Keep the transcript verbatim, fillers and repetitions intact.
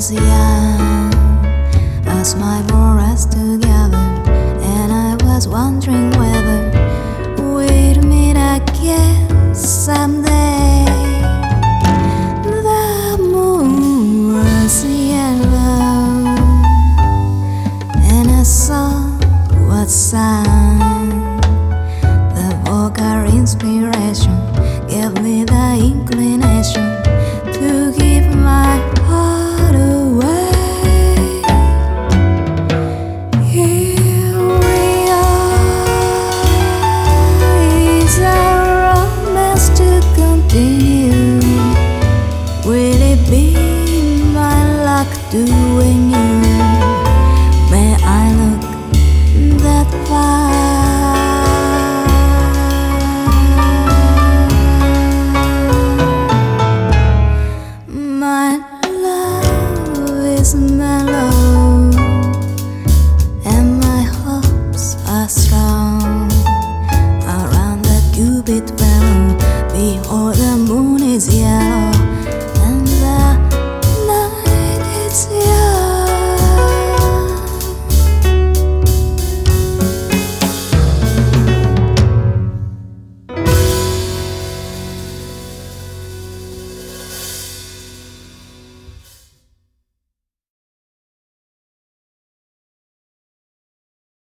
was young, a smile brought us together, and I was wondering whether we'd meet again someday. The moon was yellow, and a song was sung. The vocal inspiration gave me the inclination to give my heart away. Here we are, is our romance to continue? Will it be my luck doing you? May I look that far? Is mellow, and my hopes are strong. Around the cupid fellow, behold.